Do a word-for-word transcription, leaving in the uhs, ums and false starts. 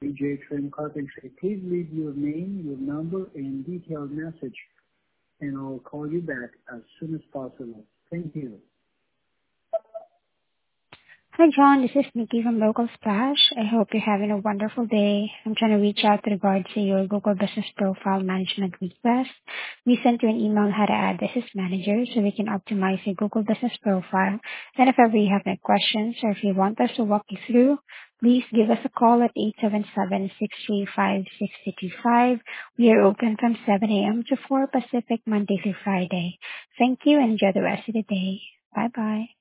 A J Trim Carpentry. Please leave your name, your number, and detailed message, and I'll call you back as soon as possible. Thank you. Hi, John. This is Nikki from Local Splash. I hope you're having a wonderful day. I'm trying to reach out to regards to your Google Business Profile Management request. We sent you an email on how to add this as manager so we can optimize your Google Business Profile. And if ever you have any questions or if you want us to walk you through, please give us a call at eight seven seven, six three five, six two two five. We are open from seven a.m. to four Pacific, Monday through Friday. Thank you and enjoy the rest of the day. Bye-bye.